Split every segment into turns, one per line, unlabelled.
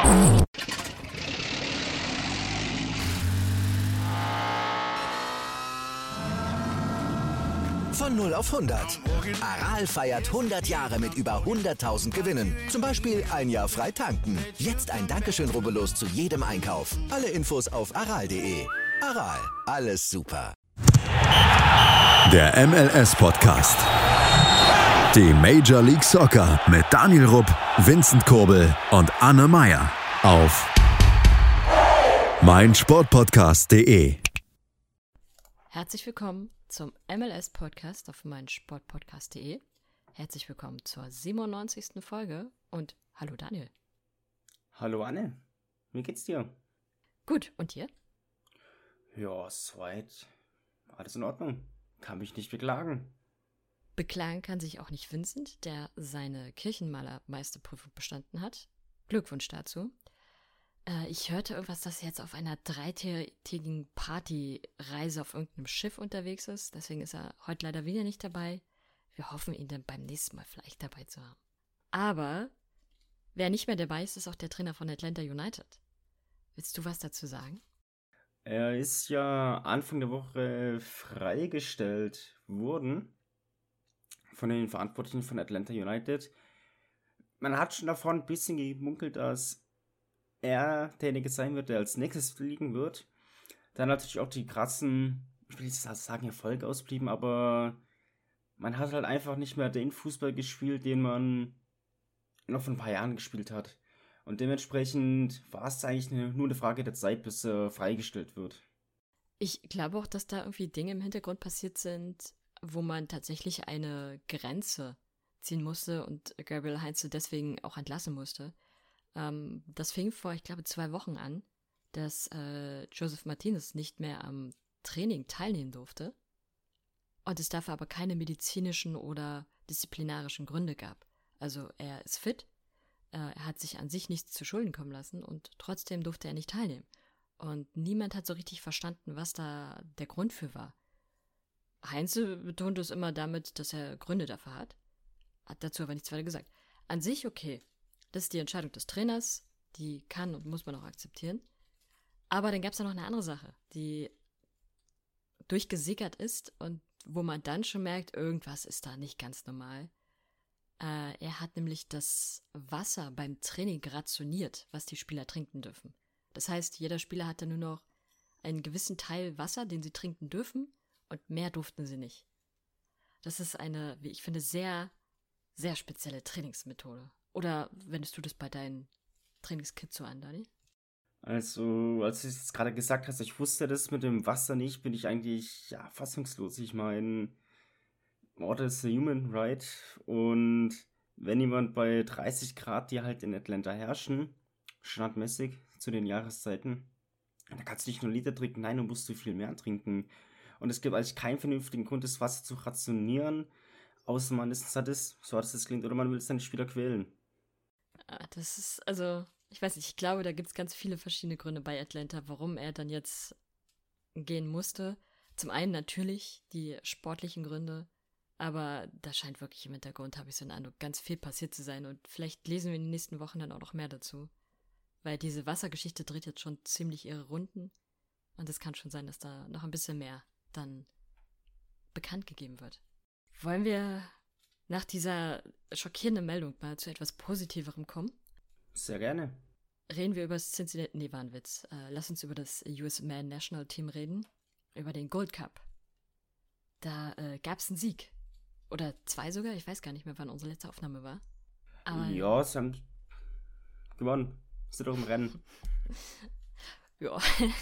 Von 0 auf 100. Aral feiert 100 Jahre mit über 100.000 Gewinnen. Zum Beispiel ein Jahr frei tanken. Jetzt ein Dankeschön, rubbellos zu jedem Einkauf. Alle Infos auf aral.de. Aral, alles super.
Der MLS-Podcast. Die Major League Soccer mit Daniel Rupp, Vincent Kurbel und Anne Meyer auf meinsportpodcast.de.
Herzlich willkommen zum MLS-Podcast auf meinsportpodcast.de. Herzlich willkommen zur 97. Folge und hallo Daniel.
Hallo Anne, wie geht's dir?
Gut, und dir?
Ja, soweit. Alles in Ordnung. Kann mich nicht beklagen.
Beklagen kann sich auch nicht Vincent, der seine Kirchenmalermeisterprüfung bestanden hat. Glückwunsch dazu. Ich hörte irgendwas, dass er jetzt auf einer 3-tägigen Partyreise auf irgendeinem Schiff unterwegs ist. Deswegen ist er heute leider wieder nicht dabei. Wir hoffen, ihn dann beim nächsten Mal vielleicht dabei zu haben. Aber wer nicht mehr dabei ist, ist auch der Trainer von Atlanta United. Willst du was dazu sagen?
Er ist ja Anfang der Woche freigestellt worden von den Verantwortlichen von Atlanta United. Man hat schon davon ein bisschen gemunkelt, dass er derjenige sein wird, der als nächstes fliegen wird. Dann natürlich auch die krassen, ich will nicht sagen, Erfolge ausblieben, aber man hat halt einfach nicht mehr den Fußball gespielt, den man noch vor ein paar Jahren gespielt hat. Und dementsprechend war es eigentlich nur eine Frage der Zeit, bis er freigestellt wird.
Ich glaube auch, dass da irgendwie Dinge im Hintergrund passiert sind, wo man tatsächlich eine Grenze ziehen musste und Gabriel Heinze deswegen auch entlassen musste. Das fing vor, ich glaube, 2 Wochen an, dass Joseph Martinez nicht mehr am Training teilnehmen durfte und es dafür aber keine medizinischen oder disziplinarischen Gründe gab. Also er ist fit, er hat sich an sich nichts zu Schulden kommen lassen und trotzdem durfte er nicht teilnehmen. Und niemand hat so richtig verstanden, was da der Grund für war. Heinze betont es immer damit, dass er Gründe dafür hat dazu aber nichts weiter gesagt. An sich okay. Das ist die Entscheidung des Trainers, die kann und muss man auch akzeptieren. Aber dann gab es da noch eine andere Sache, die durchgesickert ist und wo man dann schon merkt, irgendwas ist da nicht ganz normal. Er hat nämlich das Wasser beim Training rationiert, was die Spieler trinken dürfen. Das heißt, jeder Spieler hatte nur noch einen gewissen Teil Wasser, den sie trinken dürfen und mehr durften sie nicht. Das ist eine, wie ich finde, sehr, sehr spezielle Trainingsmethode. Oder wendest du das bei deinen Trainingskits so an, Dani?
Also, als du es gerade gesagt hast, ich wusste das mit dem Wasser nicht, bin ich eigentlich fassungslos. Ich meine, Water is a human right. Und wenn jemand bei 30 Grad, die halt in Atlanta herrschen, standardmäßig zu den Jahreszeiten, dann kannst du nicht nur Liter trinken, nein, du musst so viel mehr trinken. Und es gibt eigentlich keinen vernünftigen Grund, das Wasser zu rationieren, außer man ist Sadist, so hart es klingt, oder man will seine Spieler quälen.
Das ist, also, ich weiß nicht, ich glaube, da gibt es ganz viele verschiedene Gründe bei Atlanta, warum er dann jetzt gehen musste. Zum einen natürlich die sportlichen Gründe, aber da scheint wirklich im Hintergrund, habe ich so einen Eindruck, ganz viel passiert zu sein und vielleicht lesen wir in den nächsten Wochen dann auch noch mehr dazu. Weil diese Wassergeschichte dreht jetzt schon ziemlich ihre Runden und es kann schon sein, dass da noch ein bisschen mehr dann bekannt gegeben wird. Wollen wir nach dieser schockierenden Meldung mal zu etwas Positiverem kommen?
Sehr gerne.
Reden wir über das Cincinnati, nee, war ein Witz. Lass uns über das US Man National Team reden, über den Gold Cup. Da gab es einen Sieg. Oder 2 sogar, ich weiß gar nicht mehr, wann unsere letzte Aufnahme war. Aber
ja, sie haben gewonnen. Sind doch im Rennen.
ja.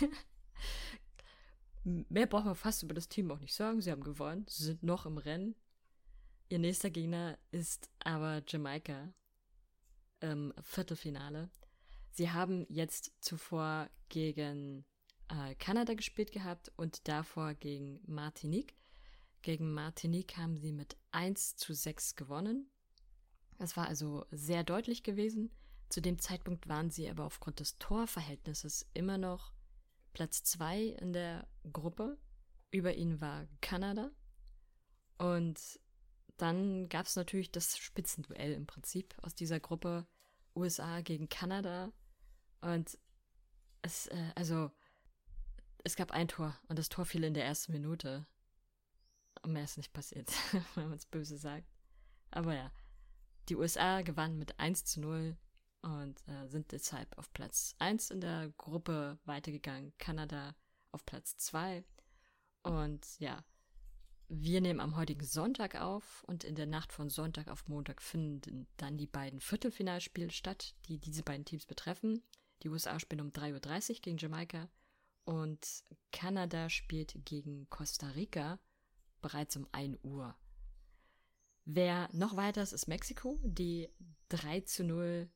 Mehr braucht man fast über das Team auch nicht sagen. Sie haben gewonnen, sie sind noch im Rennen. Ihr nächster Gegner ist aber Jamaika im Viertelfinale. Sie haben jetzt zuvor gegen Kanada gespielt gehabt und davor gegen Martinique. Gegen Martinique haben sie mit 1:6 gewonnen. Das war also sehr deutlich gewesen. Zu dem Zeitpunkt waren sie aber aufgrund des Torverhältnisses immer noch Platz 2 in der Gruppe. Über ihnen war Kanada. Und dann gab es natürlich das Spitzenduell im Prinzip aus dieser Gruppe USA gegen Kanada. Und es gab ein Tor und das Tor fiel in der ersten Minute. Und mehr ist nicht passiert, wenn man es böse sagt. Aber ja, die USA gewannen mit 1:0 und sind deshalb auf Platz 1 in der Gruppe weitergegangen. Kanada auf Platz 2. Und ja, wir nehmen am heutigen Sonntag auf und in der Nacht von Sonntag auf Montag finden dann die beiden Viertelfinalspiele statt, die diese beiden Teams betreffen. Die USA spielen um 3:30 Uhr gegen Jamaika und Kanada spielt gegen Costa Rica bereits um 1 Uhr. Wer noch weiter ist Mexiko, die 3:0,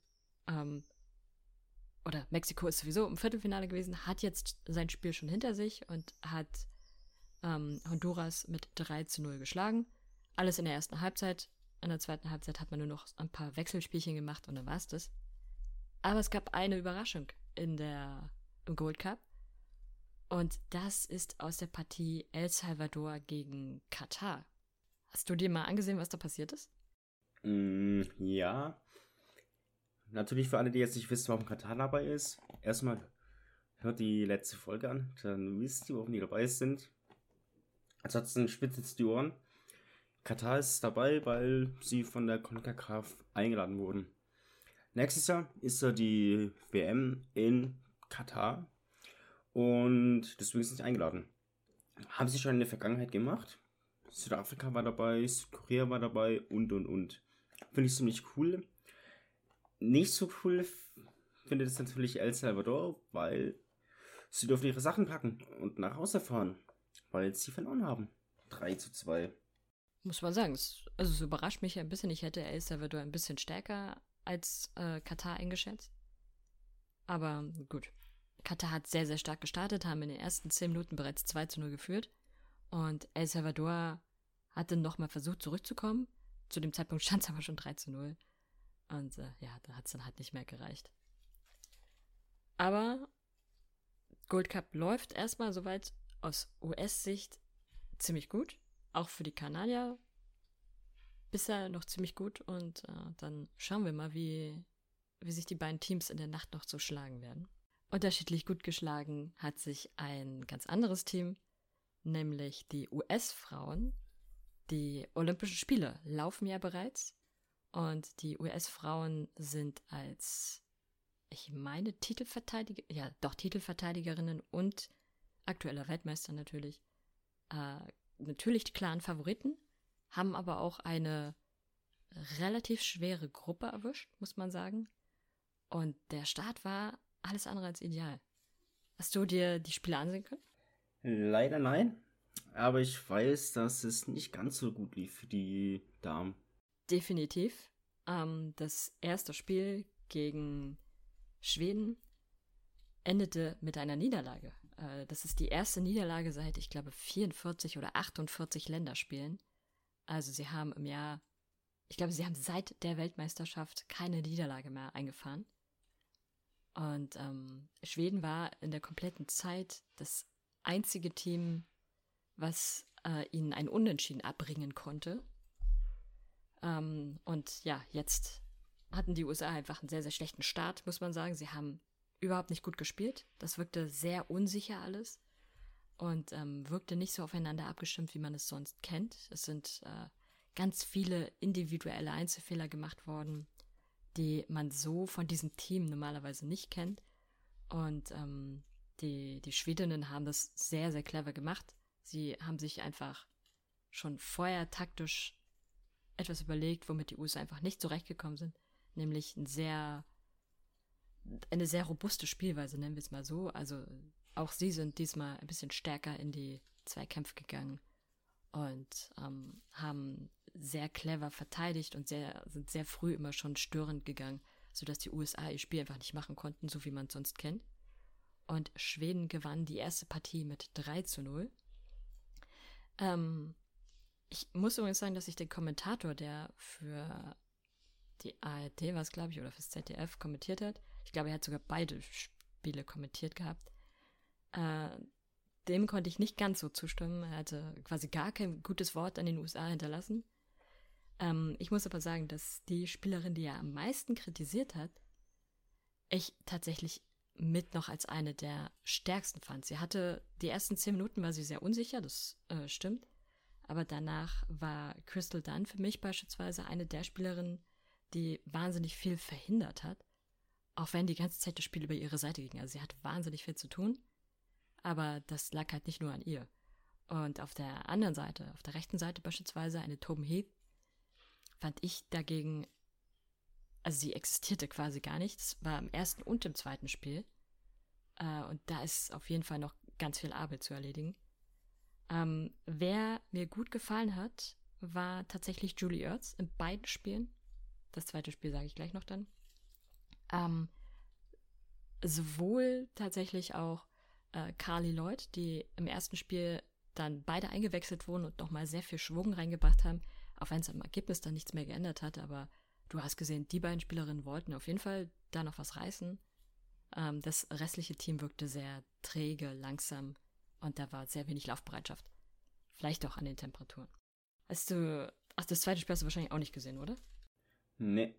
oder Mexiko ist sowieso im Viertelfinale gewesen, hat jetzt sein Spiel schon hinter sich und hat Honduras mit 3:0 geschlagen. Alles in der ersten Halbzeit. In der zweiten Halbzeit hat man nur noch ein paar Wechselspielchen gemacht und dann war es das. Aber es gab eine Überraschung im Gold Cup. Und das ist aus der Partie El Salvador gegen Katar. Hast du dir mal angesehen, was da passiert ist?
Ja. Natürlich für alle, die jetzt nicht wissen, warum Katar dabei ist. Erstmal hört die letzte Folge an, dann wisst ihr, warum die dabei sind. Ansonsten spitzt jetzt die Ohren. Katar ist dabei, weil sie von der CONCACAF eingeladen wurden. Nächstes Jahr ist ja die WM in Katar und deswegen sind sie eingeladen. Haben sie schon in der Vergangenheit gemacht. Südafrika war dabei, Südkorea war dabei und. Finde ich ziemlich cool. Nicht so cool findet es natürlich El Salvador, weil sie dürfen ihre Sachen packen und nach Hause fahren, weil sie verloren haben. 3:2.
Muss man sagen, es überrascht mich ein bisschen. Ich hätte El Salvador ein bisschen stärker als Katar eingeschätzt. Aber gut. Katar hat sehr, sehr stark gestartet, haben in den ersten 10 Minuten bereits 2:0 geführt. Und El Salvador hat dann nochmal versucht zurückzukommen. Zu dem Zeitpunkt stand es aber schon 3:0. Und da hat es dann halt nicht mehr gereicht. Aber Gold Cup läuft erstmal soweit aus US-Sicht ziemlich gut. Auch für die Kanadier bisher noch ziemlich gut. Und dann schauen wir mal, wie sich die beiden Teams in der Nacht noch so schlagen werden. Unterschiedlich gut geschlagen hat sich ein ganz anderes Team, nämlich die US-Frauen. Die Olympischen Spiele laufen ja bereits und die US-Frauen sind als, ich meine, Titelverteidigerinnen und aktueller Weltmeister natürlich die klaren Favoriten, haben aber auch eine relativ schwere Gruppe erwischt, muss man sagen. Und der Start war alles andere als ideal. Hast du dir die Spiele ansehen können?
Leider nein. Aber ich weiß, dass es nicht ganz so gut lief für die Damen.
Definitiv. Das erste Spiel gegen Schweden endete mit einer Niederlage. Das ist die erste Niederlage seit, ich glaube, 44 oder 48 Länderspielen. Also sie haben sie haben seit der Weltmeisterschaft keine Niederlage mehr eingefahren. Und Schweden war in der kompletten Zeit das einzige Team, was ihnen ein Unentschieden abbringen konnte. Und ja, jetzt hatten die USA einfach einen sehr, sehr schlechten Start, muss man sagen. Sie haben überhaupt nicht gut gespielt. Das wirkte sehr unsicher alles und wirkte nicht so aufeinander abgestimmt, wie man es sonst kennt. Es sind ganz viele individuelle Einzelfehler gemacht worden, die man so von diesem Team normalerweise nicht kennt. Und die Schwedinnen haben das sehr, sehr clever gemacht. Sie haben sich einfach schon vorher taktisch etwas überlegt, womit die USA einfach nicht zurechtgekommen sind. Nämlich eine sehr robuste Spielweise, nennen wir es mal so. Also auch sie sind diesmal ein bisschen stärker in die Zweikämpfe gegangen und haben sehr clever verteidigt und sind sehr früh immer schon störend gegangen, sodass die USA ihr Spiel einfach nicht machen konnten, so wie man es sonst kennt. Und Schweden gewann die erste Partie mit 3:0. Ich muss übrigens sagen, dass ich den Kommentator, der für die ARD war es, glaube ich, oder fürs ZDF kommentiert hat, ich glaube, er hat sogar beide Spiele kommentiert gehabt, dem konnte ich nicht ganz so zustimmen. Er hatte quasi gar kein gutes Wort an den USA hinterlassen. Ich muss aber sagen, dass die Spielerin, die er am meisten kritisiert hat, ich tatsächlich mit noch als eine der stärksten fand. Sie hatte die ersten 10 Minuten war sie sehr unsicher, das stimmt. Aber danach war Crystal Dunn für mich beispielsweise eine der Spielerinnen, die wahnsinnig viel verhindert hat. Auch wenn die ganze Zeit das Spiel über ihre Seite ging. Also sie hat wahnsinnig viel zu tun. Aber das lag halt nicht nur an ihr. Und auf der anderen Seite, auf der rechten Seite beispielsweise, eine Tobin Heath, fand ich dagegen, also sie existierte quasi gar nicht. Das war im ersten und im zweiten Spiel. Und da ist auf jeden Fall noch ganz viel Arbeit zu erledigen. Wer mir gut gefallen hat, war tatsächlich Julie Ertz in beiden Spielen. Das zweite Spiel sage ich gleich noch dann. Sowohl tatsächlich auch Carly Lloyd, die im ersten Spiel dann beide eingewechselt wurden und nochmal sehr viel Schwung reingebracht haben, auch wenn es im Ergebnis dann nichts mehr geändert hat, aber du hast gesehen, die beiden Spielerinnen wollten auf jeden Fall da noch was reißen. Das restliche Team wirkte sehr träge, langsam und da war sehr wenig Laufbereitschaft. Vielleicht auch an den Temperaturen. Das zweite Spiel hast du wahrscheinlich auch nicht gesehen, oder?
Nee.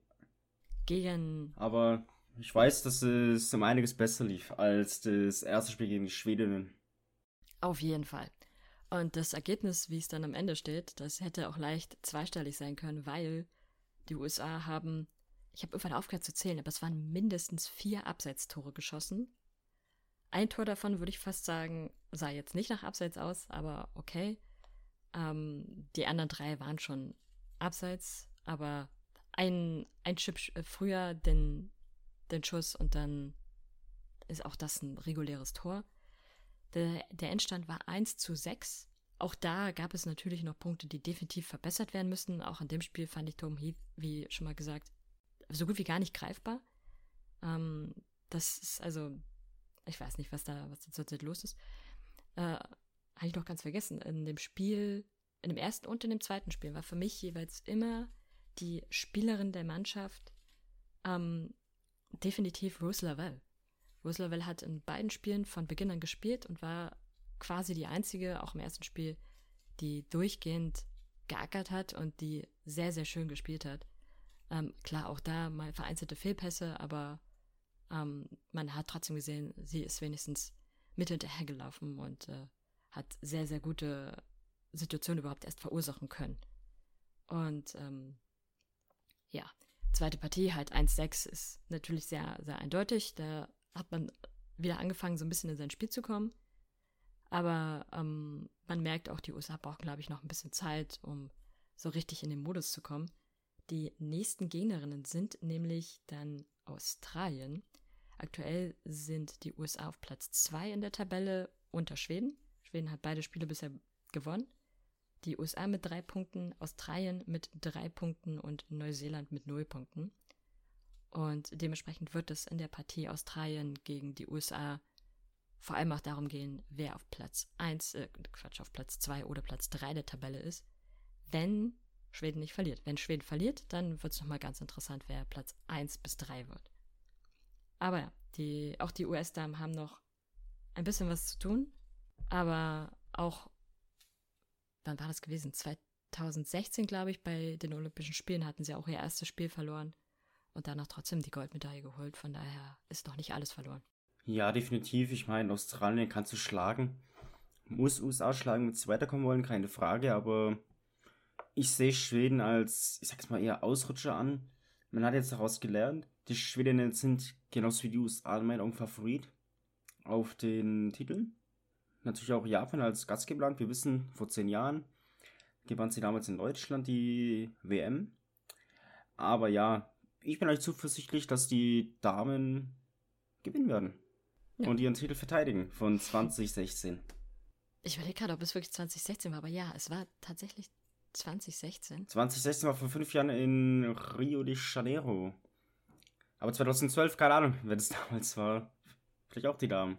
Aber
ich weiß, dass es um einiges besser lief als das erste Spiel gegen die Schwedinnen.
Auf jeden Fall. Und das Ergebnis, wie es dann am Ende steht, das hätte auch leicht zweistellig sein können, weil die USA haben, ich habe irgendwann aufgehört zu zählen, aber es waren mindestens 4 Abseitstore geschossen. Ein Tor davon, würde ich fast sagen, sah jetzt nicht nach Abseits aus, aber okay. Die anderen 3 waren schon Abseits, aber ein Chip früher den Schuss und dann ist auch das ein reguläres Tor. Der Endstand war 1:6. Auch da gab es natürlich noch Punkte, die definitiv verbessert werden müssen. Auch in dem Spiel fand ich Tobin Heath, wie schon mal gesagt, so gut wie gar nicht greifbar. Das ist also, ich weiß nicht, was da zurzeit los ist. Habe ich noch ganz vergessen. In dem ersten und in dem zweiten Spiel war für mich jeweils immer die Spielerin der Mannschaft definitiv Rose Lavelle. Rose Lavelle hat in beiden Spielen von Beginn an gespielt und war quasi die einzige, auch im ersten Spiel, die durchgehend geackert hat und die sehr, sehr schön gespielt hat. Klar, auch da mal vereinzelte Fehlpässe, aber man hat trotzdem gesehen, sie ist wenigstens mit hinterher gelaufen und hat sehr, sehr gute Situationen überhaupt erst verursachen können. Und zweite Partie, halt 1:6, ist natürlich sehr, sehr eindeutig. Da hat man wieder angefangen, so ein bisschen in sein Spiel zu kommen. Aber man merkt auch, die USA brauchen, glaube ich, noch ein bisschen Zeit, um so richtig in den Modus zu kommen. Die nächsten Gegnerinnen sind nämlich dann Australien. Aktuell sind die USA auf Platz 2 in der Tabelle unter Schweden. Schweden hat beide Spiele bisher gewonnen. Die USA mit 3 Punkten, Australien mit 3 Punkten und Neuseeland mit 0 Punkten. Und dementsprechend wird es in der Partie Australien gegen die USA vor allem auch darum gehen, wer auf Platz 2 oder Platz 3 der Tabelle ist, wenn Schweden nicht verliert. Wenn Schweden verliert, dann wird es nochmal ganz interessant, wer Platz 1 bis 3 wird. Aber ja, auch die US-Damen haben noch ein bisschen was zu tun, aber auch, wann war das gewesen? 2016, glaube ich, bei den Olympischen Spielen hatten sie auch ihr erstes Spiel verloren und danach trotzdem die Goldmedaille geholt. Von daher ist noch nicht alles verloren.
Ja, definitiv. Ich meine, Australien kannst du schlagen. Muss USA schlagen, wenn sie weiterkommen wollen, keine Frage. Aber ich sehe Schweden als, ich sag's mal, eher Ausrutscher an. Man hat jetzt daraus gelernt, die Schwedinnen sind genauso wie die USA in meinen Augen Favorit auf den Titel. Natürlich auch Japan als Gastgeberland. Wir wissen, vor 10 Jahren gewann sie damals in Deutschland die WM. Aber ja, ich bin eigentlich zuversichtlich, dass die Damen gewinnen werden. Ja. Und ihren Titel verteidigen von 2016.
Ich überlege gerade, ob es wirklich 2016 war, aber ja, es war tatsächlich 2016.
2016 war vor 5 Jahren in Rio de Janeiro. Aber 2012, keine Ahnung, wer das damals war. Vielleicht auch die Damen.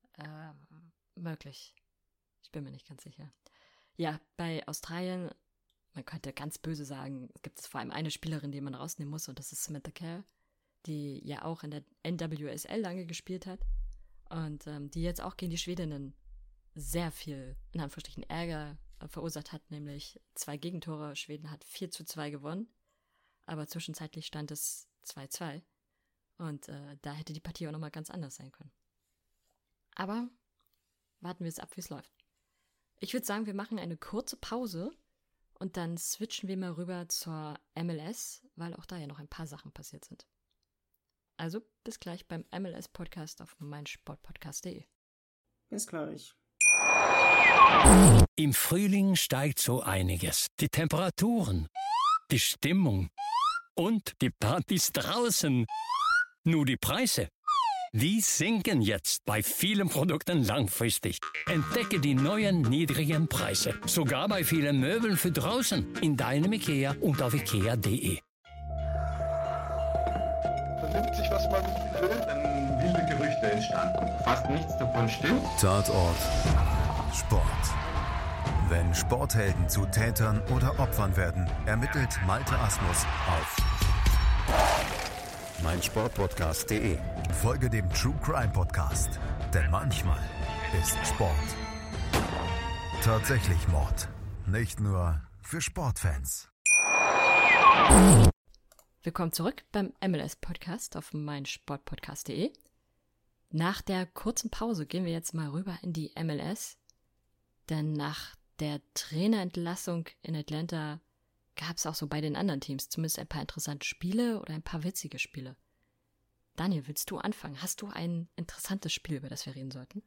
Möglich. Ich bin mir nicht ganz sicher. Ja, bei Australien, man könnte ganz böse sagen, gibt es vor allem eine Spielerin, die man rausnehmen muss, und das ist Samantha Kerr, die ja auch in der NWSL lange gespielt hat und die jetzt auch gegen die Schwedinnen sehr viel, in Anführungsstrichen, Ärger verursacht hat, nämlich 2 Gegentore. Schweden hat 4:2 gewonnen, aber zwischenzeitlich stand es 2:2. Und da hätte die Partie auch nochmal ganz anders sein können. Aber warten wir jetzt ab, wie es läuft. Ich würde sagen, wir machen eine kurze Pause und dann switchen wir mal rüber zur MLS, weil auch da ja noch ein paar Sachen passiert sind. Also bis gleich beim MLS-Podcast auf meinsportpodcast.de.
Bis gleich.
Im Frühling steigt so einiges. Die Temperaturen, die Stimmung und die Partys draußen. Nur die Preise, die sinken jetzt bei vielen Produkten langfristig. Entdecke die neuen niedrigen Preise, sogar bei vielen Möbeln für draußen, in deinem IKEA und auf ikea.de.
Vernimmt sich, was man will.
Dann wilde Gerüchte entstanden. Fast nichts davon stimmt.
Tatort Sport. Wenn Sporthelden zu Tätern oder Opfern werden, ermittelt Malte Asmus auf meinsportpodcast.de. Folge dem True Crime Podcast, denn manchmal ist Sport tatsächlich Mord. Nicht nur für Sportfans.
Willkommen zurück beim MLS-Podcast auf meinsportpodcast.de. Nach der kurzen Pause gehen wir jetzt mal rüber in die MLS, denn nach der Trainerentlassung in Atlanta gab es auch so bei den anderen Teams zumindest ein paar interessante Spiele oder ein paar witzige Spiele. Daniel, willst du anfangen? Hast du ein interessantes Spiel, über das wir reden sollten?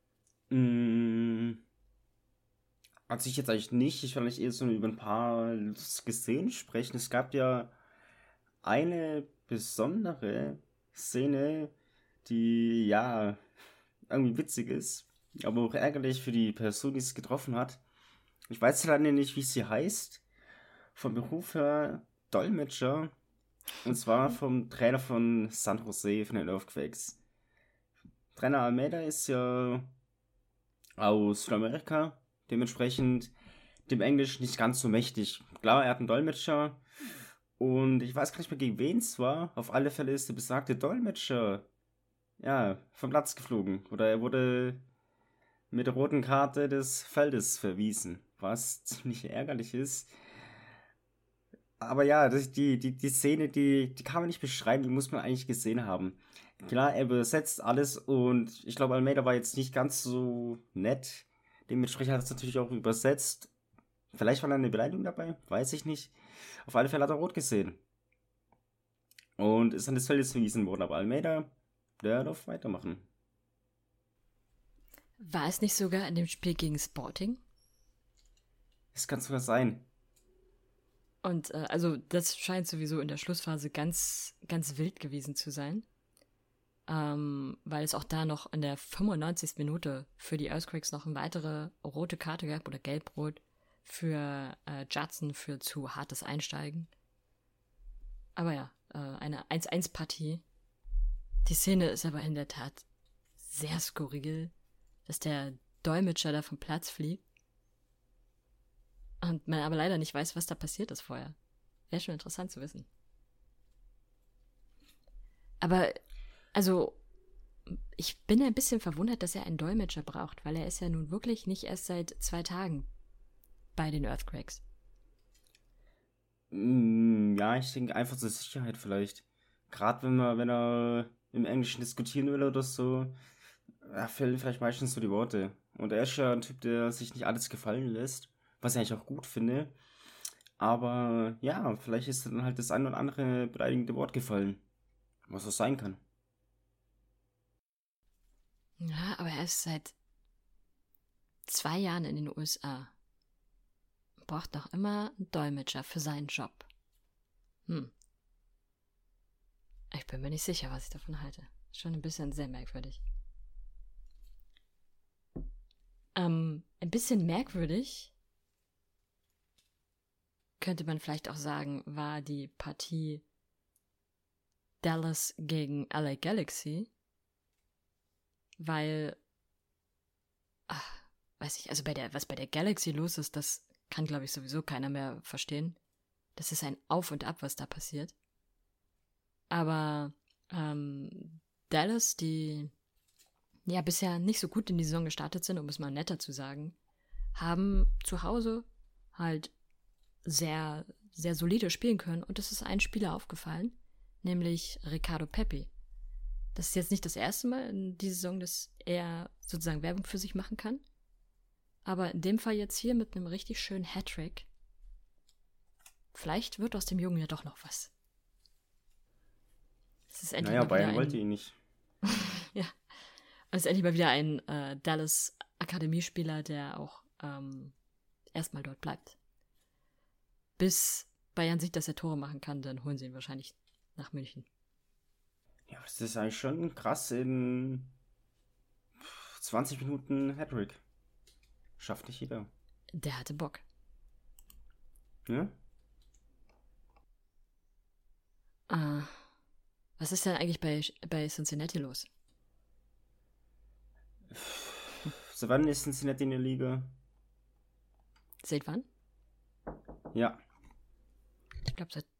Also ich jetzt eigentlich nicht. Ich will nicht eher so über ein paar Szenen sprechen. Es gab ja eine besondere Szene, die ja irgendwie witzig ist, aber auch ärgerlich für die Person, die es getroffen hat. Ich weiß leider nicht, wie sie heißt. Vom Beruf her Dolmetscher. Und zwar vom Trainer von San Jose, von den Earthquakes. Trainer Almeida ist ja aus Südamerika, dementsprechend dem Englisch nicht ganz so mächtig. Klar, er hat einen Dolmetscher und ich weiß gar nicht mehr, gegen wen es war. Auf alle Fälle ist der besagte Dolmetscher vom Platz geflogen. Oder er wurde mit der roten Karte des Feldes verwiesen, was ziemlich ärgerlich ist. Aber ja, die Szene, die kann man nicht beschreiben, die muss man eigentlich gesehen haben. Klar, er übersetzt alles und ich glaube, Almeida war jetzt nicht ganz so nett. Dementsprechend hat er es natürlich auch übersetzt. Vielleicht war da eine Beleidigung dabei, weiß ich nicht. Auf alle Fälle hat er rot gesehen. Und ist an des Feldes verwiesen worden, aber Almeida, der darf weitermachen.
War es nicht sogar in dem Spiel gegen Sporting?
Das kann sogar sein.
Und also das scheint sowieso in der Schlussphase ganz, ganz wild gewesen zu sein. Weil es auch da noch in der 95. Minute für die Earthquakes noch eine weitere rote Karte gab oder gelb-rot für Judson für zu hartes Einsteigen. Aber ja, eine 1-1-Partie. Die Szene ist aber in der Tat sehr skurril, dass der Dolmetscher da vom Platz fliegt. Und man aber leider nicht weiß, was da passiert ist vorher. Wäre schon interessant zu wissen. Aber, also, ich bin ein bisschen verwundert, dass er einen Dolmetscher braucht, weil er ist ja nun wirklich nicht erst seit 2 Tagen bei den Earthquakes.
Ja, ich denke einfach zur Sicherheit vielleicht. Gerade wenn er im Englischen diskutieren will oder so, fehlen vielleicht meistens so die Worte. Und er ist ja ein Typ, der sich nicht alles gefallen lässt. Was ich eigentlich auch gut finde. Aber ja, vielleicht ist dann halt das ein oder andere beleidigende Wort gefallen. Was das sein kann.
Ja, aber er ist seit 2 Jahren in den USA. Braucht doch immer einen Dolmetscher für seinen Job. Ich bin mir nicht sicher, was ich davon halte. Schon ein bisschen sehr merkwürdig. Ein bisschen merkwürdig könnte man vielleicht auch sagen, war die Partie Dallas gegen LA Galaxy, weil, weiß ich, also was bei der Galaxy los ist, das kann, glaube ich, sowieso keiner mehr verstehen. Das ist ein Auf und Ab, was da passiert. Aber Dallas, die ja bisher nicht so gut in die Saison gestartet sind, um es mal netter zu sagen, haben zu Hause halt sehr, sehr solide spielen können und es ist ein Spieler aufgefallen, nämlich Ricardo Pepi, Das ist jetzt nicht das erste Mal in dieser Saison, dass er sozusagen Werbung für sich machen kann. Aber in dem Fall jetzt hier mit einem richtig schönen Hattrick. Vielleicht wird aus dem Jungen ja doch noch was. Es ist endlich mal
Bayern
wieder
wollte ihn nicht.
ja. Und es ist endlich mal wieder ein Dallas Akademiespieler, der auch erstmal dort bleibt. Bis Bayern sieht, dass er Tore machen kann, dann holen sie ihn wahrscheinlich nach München.
Ja, das ist eigentlich schon krass in 20 Minuten Hattrick. Schafft nicht jeder.
Der hatte Bock.
Ja?
Was ist denn eigentlich bei Cincinnati los?
So wann ist Cincinnati in der Liga?
Seit wann?
Ja.
Ich glaube seit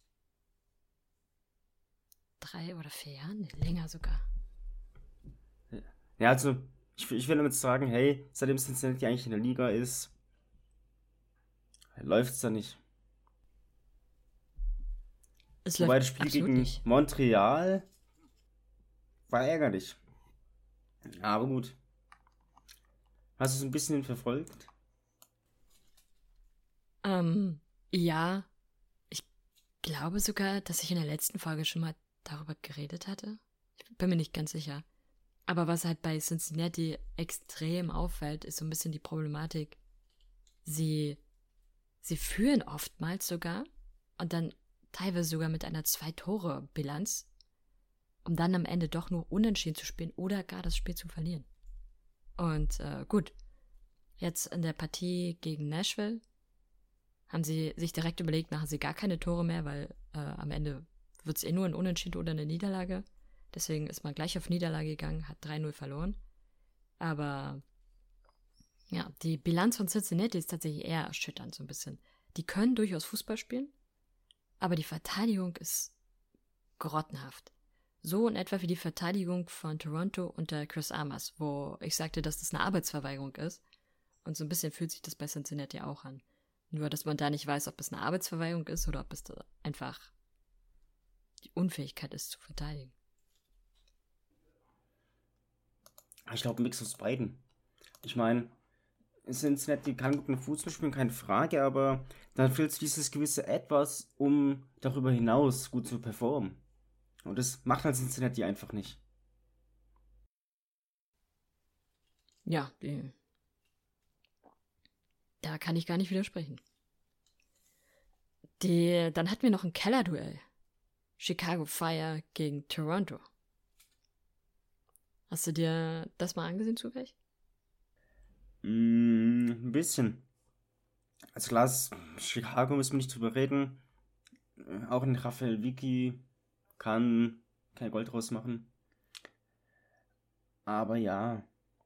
3 oder 4 Jahren, nee, länger sogar.
Ja, also ich will damit sagen, hey, seitdem Cincinnati eigentlich in der Liga ist, läuft es da nicht.
Es
Wobei das
läuft
Spiel
absolut
gegen
nicht.
Montreal war ärgerlich. Aber gut. Hast du es ein bisschen verfolgt?
Ja, ich glaube sogar, dass ich in der letzten Folge schon mal darüber geredet hatte. Ich bin mir nicht ganz sicher. Aber was halt bei Cincinnati extrem auffällt, ist so ein bisschen die Problematik. Sie führen oftmals sogar und dann teilweise sogar mit einer 2-Tore-Bilanz, um dann am Ende doch nur unentschieden zu spielen oder gar das Spiel zu verlieren. Und gut, jetzt in der Partie gegen Nashville haben sie sich direkt überlegt, machen sie gar keine Tore mehr, weil am Ende wird es nur ein Unentschieden oder eine Niederlage. Deswegen ist man gleich auf Niederlage gegangen, hat 3-0 verloren. Aber ja, die Bilanz von Cincinnati ist tatsächlich eher erschütternd so ein bisschen. Die können durchaus Fußball spielen, aber die Verteidigung ist grottenhaft. So in etwa wie die Verteidigung von Toronto unter Chris Armas, wo ich sagte, dass das eine Arbeitsverweigerung ist. Und so ein bisschen fühlt sich das bei Cincinnati auch an. Nur, dass man da nicht weiß, ob es eine Arbeitsverweigerung ist oder ob es da einfach die Unfähigkeit ist, zu verteidigen.
Ich glaube, ein Mix aus beiden. Ich meine, Cincinnati kann gut mit Fußball spielen, keine Frage, aber dann fehlt es dieses gewisse Etwas, um darüber hinaus gut zu performen. Und das macht halt Cincinnati einfach nicht.
Ja, da kann ich gar nicht widersprechen. Dann hatten wir noch ein Kellerduell. Chicago Fire gegen Toronto. Hast du dir das mal angesehen zufällig?
Ein bisschen. Also klar, Chicago müssen wir nicht drüber reden. Auch ein Raphael Vicky kann kein Gold draus machen. Aber ja.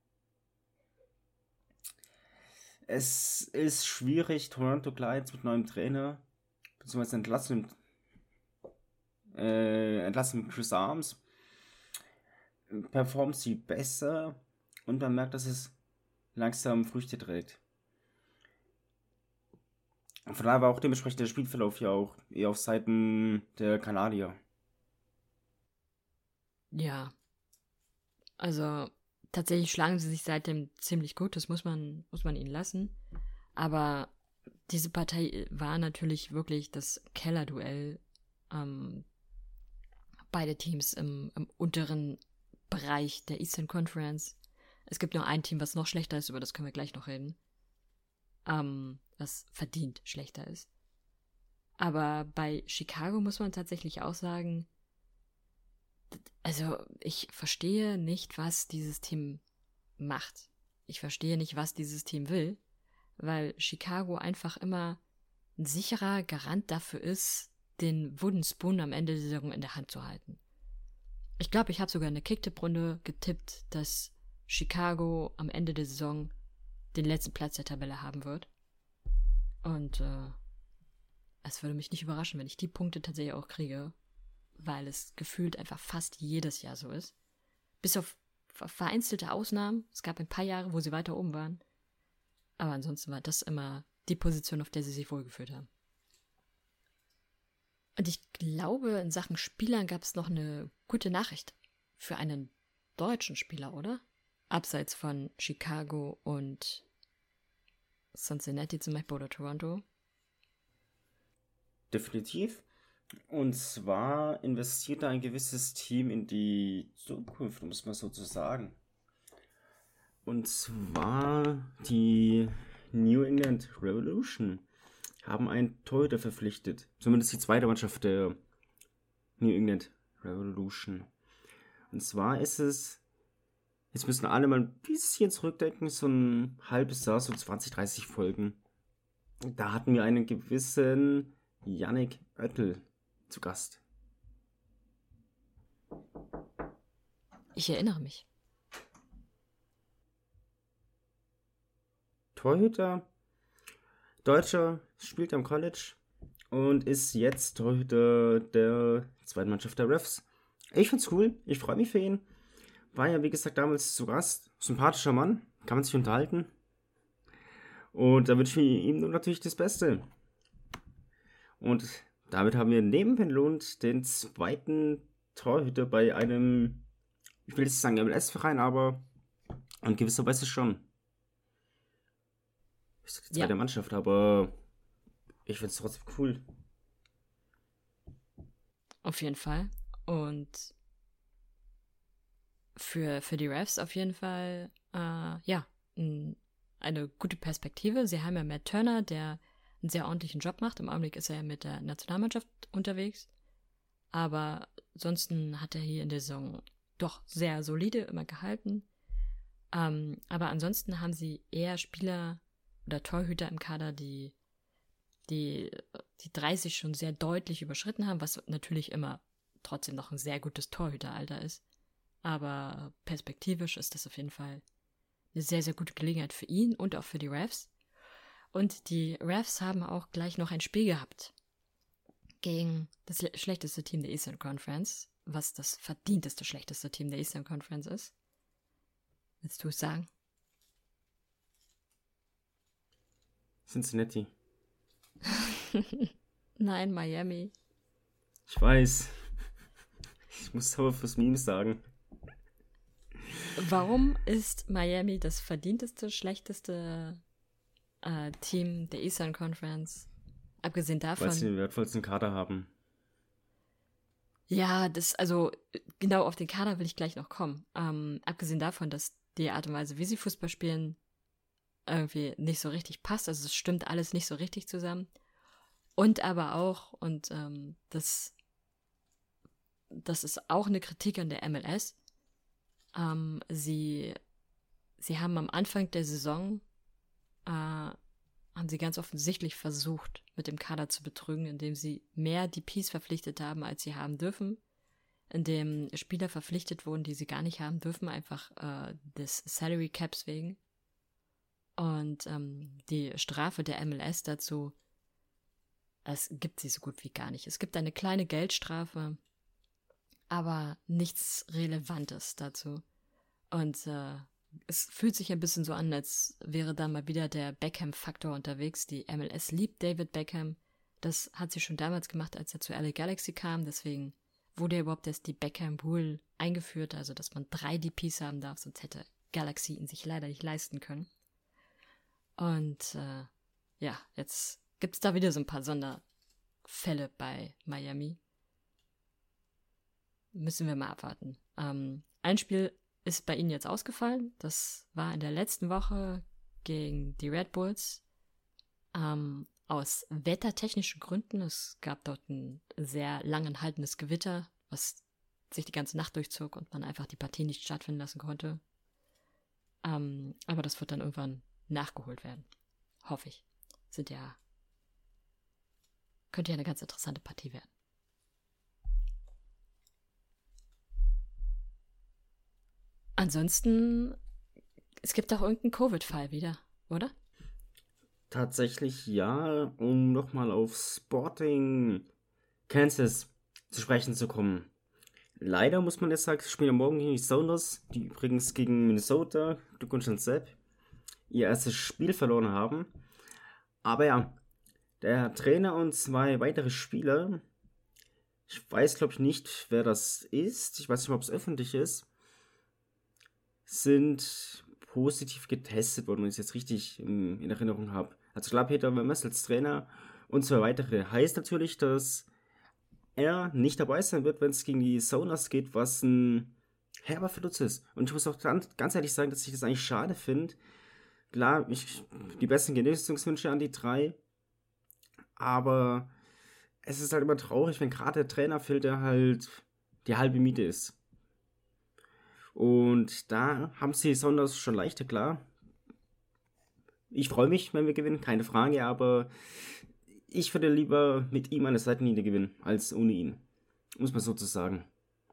Es ist schwierig, Toronto klar jetzt mit neuem Trainer, beziehungsweise entlassen Chris Arms, performt sie besser und man merkt, dass es langsam Früchte trägt. Und von daher war auch dementsprechend der Spielverlauf ja auch eher auf Seiten der Kanadier.
Ja. Also tatsächlich schlagen sie sich seitdem ziemlich gut, das muss man ihnen lassen. Aber diese Partei war natürlich wirklich das Kellerduell. Beide Teams im unteren Bereich der Eastern Conference. Es gibt nur ein Team, was noch schlechter ist, über das können wir gleich noch reden. Was verdient schlechter ist. Aber bei Chicago muss man tatsächlich auch sagen, also ich verstehe nicht, was dieses Team macht. Ich verstehe nicht, was dieses Team will, weil Chicago einfach immer ein sicherer Garant dafür ist, den Wooden Spoon am Ende der Saison in der Hand zu halten. Ich glaube, ich habe sogar in der Kicktipp-Runde getippt, dass Chicago am Ende der Saison den letzten Platz der Tabelle haben wird. Und es würde mich nicht überraschen, wenn ich die Punkte tatsächlich auch kriege, weil es gefühlt einfach fast jedes Jahr so ist. Bis auf vereinzelte Ausnahmen. Es gab ein paar Jahre, wo sie weiter oben waren. Aber ansonsten war das immer die Position, auf der sie sich wohlgefühlt haben. Und ich glaube, in Sachen Spielern gab es noch eine gute Nachricht für einen deutschen Spieler, oder? Abseits von Chicago und Cincinnati zum Beispiel oder Toronto.
Definitiv. Und zwar investiert da ein gewisses Team in die Zukunft, muss man sozusagen. Und zwar die New England Revolution haben einen Torhüter verpflichtet. Zumindest die zweite Mannschaft der New England Revolution. Und zwar ist es, jetzt müssen alle mal ein bisschen zurückdenken, so ein halbes Jahr, so 20, 30 Folgen. Da hatten wir einen gewissen Yannick Oettel zu Gast.
Ich erinnere mich.
Torhüter, Deutscher, spielt am College und ist jetzt Torhüter der zweiten Mannschaft der Refs. Ich find's cool, ich freue mich für ihn. War ja, wie gesagt, damals zu Gast. Sympathischer Mann, kann man sich unterhalten. Und da wünsche ich ihm nur natürlich das Beste. Und damit haben wir neben Ben Lund den zweiten Torhüter bei einem, ich will jetzt nicht sagen MLS-Verein, aber in gewisser Weise schon. Ist die zweite Mannschaft, aber ich finde es trotzdem cool.
Auf jeden Fall. Und für die Refs auf jeden Fall, eine gute Perspektive. Sie haben ja Matt Turner, der einen sehr ordentlichen Job macht. Im Augenblick ist er ja mit der Nationalmannschaft unterwegs. Aber ansonsten hat er hier in der Saison doch sehr solide immer gehalten. Aber ansonsten haben sie eher Spieler oder Torhüter im Kader, die 30 schon sehr deutlich überschritten haben, was natürlich immer trotzdem noch ein sehr gutes Torhüteralter ist. Aber perspektivisch ist das auf jeden Fall eine sehr, sehr gute Gelegenheit für ihn und auch für die Refs. Und die Refs haben auch gleich noch ein Spiel gehabt gegen das schlechteste Team der Eastern Conference, was das verdienteste schlechteste Team der Eastern Conference ist. Willst du es sagen?
Cincinnati.
Nein, Miami.
Ich weiß. Ich muss aber fürs Meme sagen.
Warum ist Miami das verdienteste, schlechteste Team der Eastern Conference? Abgesehen davon.
Weil sie den wertvollsten Kader haben.
Ja, genau auf den Kader will ich gleich noch kommen. Abgesehen davon, dass die Art und Weise, wie sie Fußball spielen, irgendwie nicht so richtig passt. Also es stimmt alles nicht so richtig zusammen. Und aber auch, und das ist auch eine Kritik an der MLS, sie haben am Anfang der Saison haben sie ganz offensichtlich versucht, mit dem Kader zu betrügen, indem sie mehr DPs verpflichtet haben, als sie haben dürfen, indem Spieler verpflichtet wurden, die sie gar nicht haben dürfen, einfach des Salary Caps wegen. Und die Strafe der MLS dazu, es gibt sie so gut wie gar nicht. Es gibt eine kleine Geldstrafe, aber nichts Relevantes dazu. Und es fühlt sich ein bisschen so an, als wäre da mal wieder der Beckham-Faktor unterwegs. Die MLS liebt David Beckham. Das hat sie schon damals gemacht, als er zu LA Galaxy kam. Deswegen wurde überhaupt erst die Beckham-Rule eingeführt, also dass man 3 DPs haben darf, sonst hätte Galaxy ihn sich leider nicht leisten können. Und jetzt gibt es da wieder so ein paar Sonderfälle bei Miami. Müssen wir mal abwarten. Ein Spiel ist bei ihnen jetzt ausgefallen. Das war in der letzten Woche gegen die Red Bulls. Aus wettertechnischen Gründen. Es gab dort ein sehr lang anhaltendes Gewitter, was sich die ganze Nacht durchzog und man einfach die Partie nicht stattfinden lassen konnte. Aber das wird dann irgendwann nachgeholt werden. Hoffe ich. Könnte ja eine ganz interessante Partie werden. Ansonsten, es gibt auch irgendeinen Covid-Fall wieder, oder?
Tatsächlich ja, um nochmal auf Sporting Kansas zu sprechen zu kommen. Leider muss man jetzt sagen, spielen am Morgen gegen die Sounders, die übrigens gegen Minnesota, Glückwunsch an Sepp, ihr erstes Spiel verloren haben. Aber ja, der Trainer und 2 weitere Spieler ich weiß, glaube ich, nicht, wer das ist. Ich weiß nicht mal, ob es öffentlich ist. Sind positiv getestet worden, wenn ich es jetzt richtig in Erinnerung habe. Also klar, Peter Vermes als Trainer und 2 weitere. Heißt natürlich, dass er nicht dabei sein wird, wenn es gegen die Sounders geht, was ein herber Verlust ist. Und ich muss auch ganz ehrlich sagen, dass ich das eigentlich schade finde. Klar, die besten Genesungswünsche an die 3, aber es ist halt immer traurig, wenn gerade der Trainer fehlt, der halt die halbe Miete ist. Und da haben sie Sounders schon leichter, klar. Ich freue mich, wenn wir gewinnen, keine Frage, aber ich würde lieber mit ihm an der Seitenlinie gewinnen, als ohne ihn. Muss man sozusagen.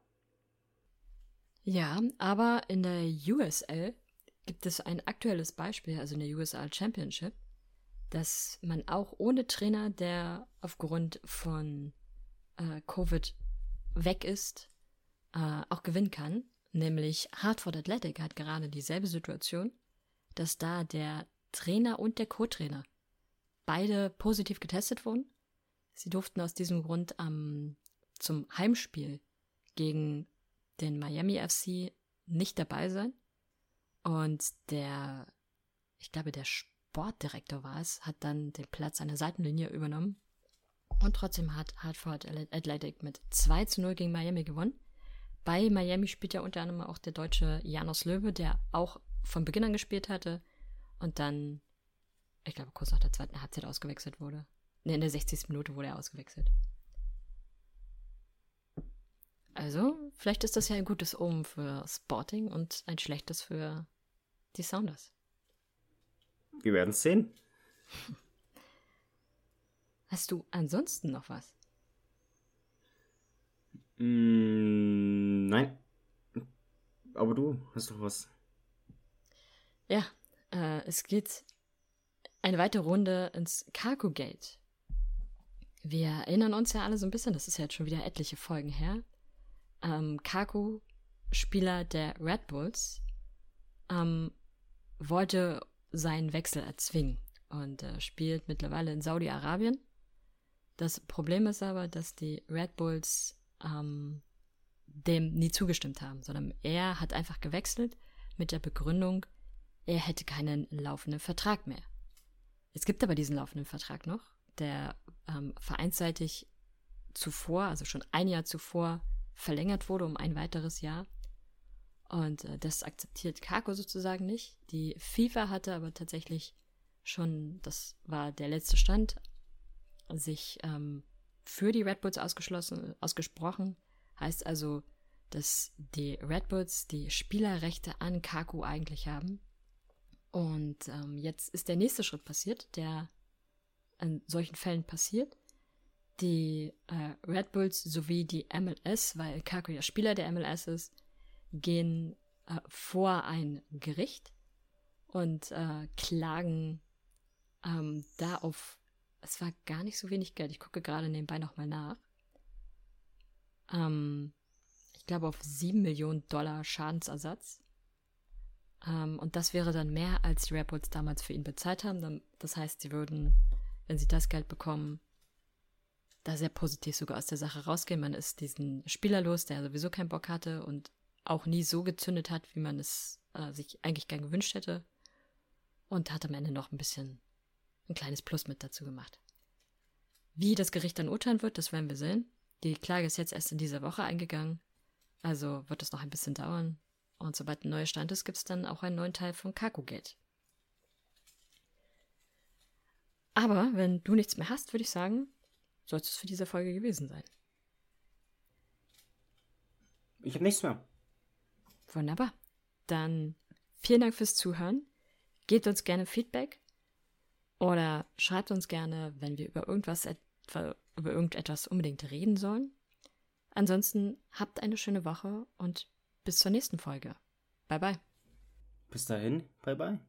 Ja, aber in der USL gibt es ein aktuelles Beispiel, also in der USL Championship, dass man auch ohne Trainer, der aufgrund von Covid weg ist, auch gewinnen kann. Nämlich Hartford Athletic hat gerade dieselbe Situation, dass da der Trainer und der Co-Trainer beide positiv getestet wurden. Sie durften aus diesem Grund zum Heimspiel gegen den Miami FC nicht dabei sein. Und ich glaube, der Sportdirektor war es, hat dann den Platz an der Seitenlinie übernommen. Und trotzdem hat Hartford Athletic mit 2-0 gegen Miami gewonnen. Bei Miami spielt ja unter anderem auch der deutsche Janos Löwe, der auch von Beginn an gespielt hatte und dann, ich glaube, kurz nach der 2. Halbzeit ausgewechselt wurde. Ne, in der 60. Minute wurde er ausgewechselt. Also, vielleicht ist das ja ein gutes Omen für Sporting und ein schlechtes für die Sounders.
Wir werden es sehen.
Hast du ansonsten noch was?
Nein. Aber du hast doch was.
Ja, es geht eine weitere Runde ins Kaku-Gate. Wir erinnern uns ja alle so ein bisschen, das ist ja jetzt schon wieder etliche Folgen her. Kaku, Spieler der Red Bulls, wollte seinen Wechsel erzwingen und spielt mittlerweile in Saudi-Arabien. Das Problem ist aber, dass die Red Bulls dem nie zugestimmt haben, sondern er hat einfach gewechselt mit der Begründung, er hätte keinen laufenden Vertrag mehr. Es gibt aber diesen laufenden Vertrag noch, der vereinsseitig zuvor, also schon ein Jahr zuvor, verlängert wurde um ein weiteres Jahr. Und das akzeptiert Kaku sozusagen nicht. Die FIFA hatte aber tatsächlich schon, das war der letzte Stand, sich für die Red Bulls ausgesprochen. Heißt also, dass die Red Bulls die Spielerrechte an Kaku eigentlich haben. Und jetzt ist der nächste Schritt passiert, der in solchen Fällen passiert. Die Red Bulls sowie die MLS, weil Kaku ja Spieler der MLS ist, gehen vor ein Gericht und klagen da auf, es war gar nicht so wenig Geld, ich gucke gerade nebenbei nochmal nach, ich glaube auf $7 Millionen Schadensersatz. Und das wäre dann mehr, als die Red Bulls damals für ihn bezahlt haben. Das heißt, sie würden, wenn sie das Geld bekommen, da sehr positiv sogar aus der Sache rausgehen. Man ist diesen Spieler los, der sowieso keinen Bock hatte und auch nie so gezündet hat, wie man es sich eigentlich gern gewünscht hätte. Und hat am Ende noch ein kleines Plus mit dazu gemacht. Wie das Gericht dann urteilen wird, das werden wir sehen. Die Klage ist jetzt erst in dieser Woche eingegangen. Also wird es noch ein bisschen dauern. Und sobald ein neuer Stand ist, gibt es dann auch einen neuen Teil von Kaku-Gate. Aber wenn du nichts mehr hast, würde ich sagen, soll es für diese Folge gewesen sein.
Ich habe nichts mehr.
Wunderbar. Dann vielen Dank fürs Zuhören. Gebt uns gerne Feedback oder schreibt uns gerne, wenn wir über irgendetwas unbedingt reden sollen. Ansonsten habt eine schöne Woche und bis zur nächsten Folge. Bye bye.
Bis dahin, bye bye.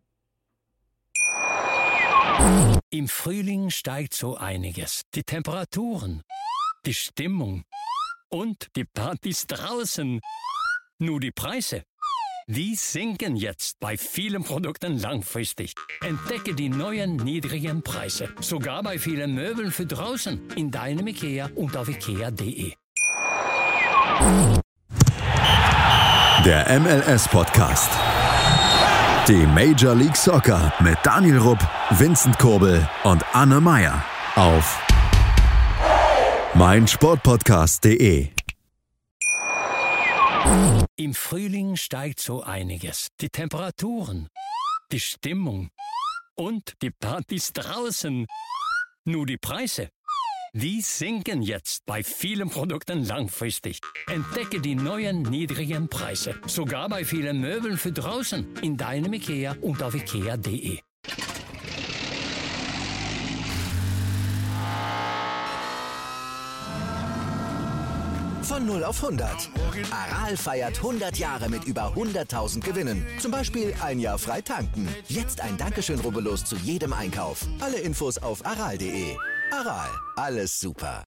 Im Frühling steigt so einiges. Die Temperaturen, die Stimmung und die Partys draußen. Nur die Preise, die sinken jetzt bei vielen Produkten langfristig. Entdecke die neuen niedrigen Preise. Sogar bei vielen Möbeln für draußen. In deinem IKEA und auf IKEA.de.
Der MLS-Podcast. Die Major League Soccer mit Daniel Rupp, Vincent Kurbel und Anne Meyer auf meinsportpodcast.de.
Im Frühling steigt so einiges. Die Temperaturen, die Stimmung und die Partys draußen. Nur die Preise, die sinken jetzt bei vielen Produkten langfristig. Entdecke die neuen niedrigen Preise. Sogar bei vielen Möbeln für draußen. In deinem IKEA und auf ikea.de.
Von 0 auf 100. Aral feiert 100 Jahre mit über 100.000 Gewinnen. Zum Beispiel ein Jahr frei tanken. Jetzt ein Dankeschön, rubbellos zu jedem Einkauf. Alle Infos auf aral.de. Aral, alles super.